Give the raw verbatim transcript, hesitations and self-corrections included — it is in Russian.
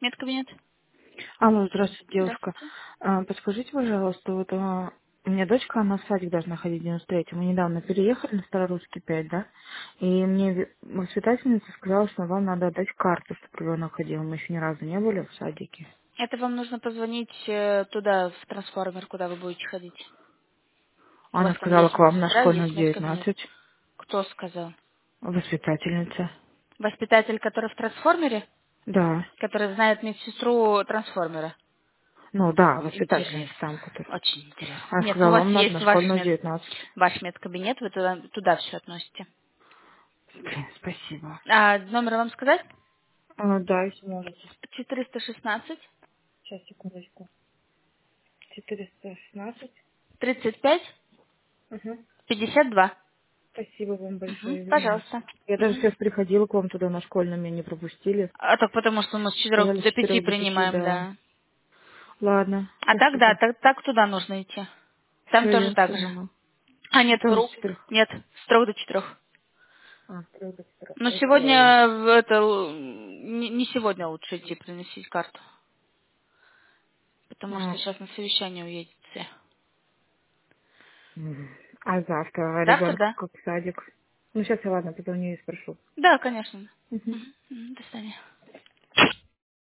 Медкабинет. Алло, здравствуйте, девушка. Здравствуйте. А, Подскажите, пожалуйста, вот а, у меня дочка, она в садик должна ходить в девяносто третьем. Мы недавно переехали на Старорусский пять, да? И мне ви- воспитательница сказала, что вам надо отдать карту, чтобы ребенок ходил. Мы еще ни разу не были в садике. Это вам нужно позвонить э, туда, в трансформер, куда вы будете ходить. У вас Она там сказала, есть к вам на медсестра, школьную есть в медкабинет. девятнадцать. Кто сказал? Воспитательница. Воспитатель, который в трансформере? Да. Который знает медсестру трансформера. Ну да, воспитательница Интересно. там, которая. Очень интересно. Она Нет, ну у сказала, вас вам надо есть на ваш, школьную в мед... девятнадцать. ваш медкабинет, вы туда, туда все относите. Блин, спасибо. А номер вам сказать? А, да, если можете. четыреста шестнадцать Сейчас, секундочку. четыреста шестнадцать. тридцать пять Угу. пятьдесят два. Спасибо вам Угу, большое, извините. пожалуйста. Я даже Мгм. сейчас приходила к вам туда на школьном, меня не пропустили. А так потому что мы с четырех Сказали с до пяти четырех до пяти, принимаем, да. да. Ладно, А так, да, спасибо. так, так туда нужно идти. Там Все, тоже я так же. поняла. А нет, в Тоже с рук. четырех. Нет, с трех до четырех. А, с трех до четырех. Но Окей. сегодня в это л- не, не сегодня лучше идти приносить карту. Потому что А, сейчас на совещание уедете все. м. А завтра Завтра, ребенка да? как в садик? Ну, сейчас я, ладно, позвоню и спрошу. Да, конечно. Мгм. Мгм. Мгм. До свидания.